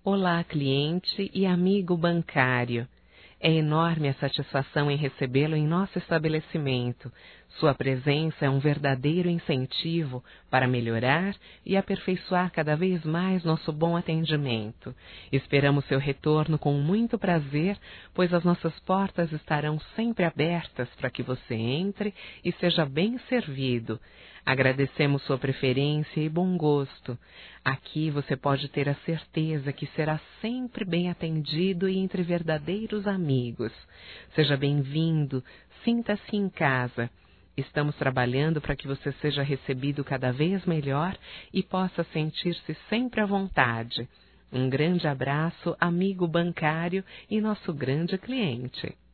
Olá, cliente e amigo bancário. É enorme a satisfação em recebê-lo em nosso estabelecimento. Sua presença é um verdadeiro incentivo para melhorar e aperfeiçoar cada vez mais nosso bom atendimento. Esperamos seu retorno com muito prazer, pois as nossas portas estarão sempre abertas para que você entre e seja bem servido. Agradecemos sua preferência e bom gosto. Aqui você pode ter a certeza que será sempre bem atendido e entre verdadeiros amigos. Seja bem-vindo, sinta-se em casa. Estamos trabalhando para que você seja recebido cada vez melhor e possa sentir-se sempre à vontade. Um grande abraço, amigo bancário e nosso grande cliente.